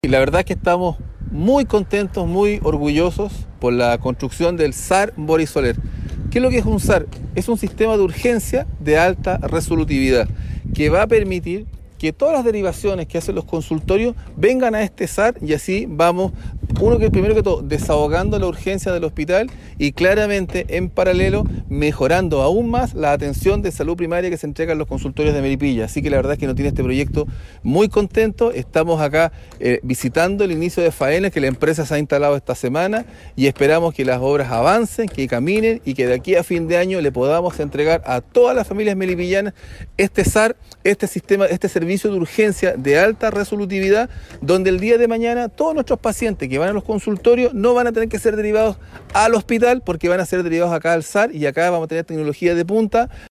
Y la verdad es que estamos muy contentos, muy orgullosos por la construcción del SAR Boris Soler. ¿Qué es lo que es un SAR? Es un sistema de urgencia de alta resolutividad que va a permitir que todas las derivaciones que hacen los consultorios vengan a este SAR y así vamos, primero que todo, desahogando la urgencia del hospital y claramente en paralelo mejorando aún más la atención de salud primaria que se entrega en los consultorios de Melipilla. Así que la verdad es que nos tiene este proyecto muy contento. Estamos acá visitando el inicio de faenas que la empresa se ha instalado esta semana y esperamos que las obras avancen, que caminen y que de aquí a fin de año le podamos entregar a todas las familias melipillanas este SAR, este sistema, este servicio de urgencia de alta resolutividad, donde el día de mañana todos nuestros pacientes que van a los consultorios no van a tener que ser derivados al hospital porque van a ser derivados acá al SAR y acá vamos a tener tecnología de punta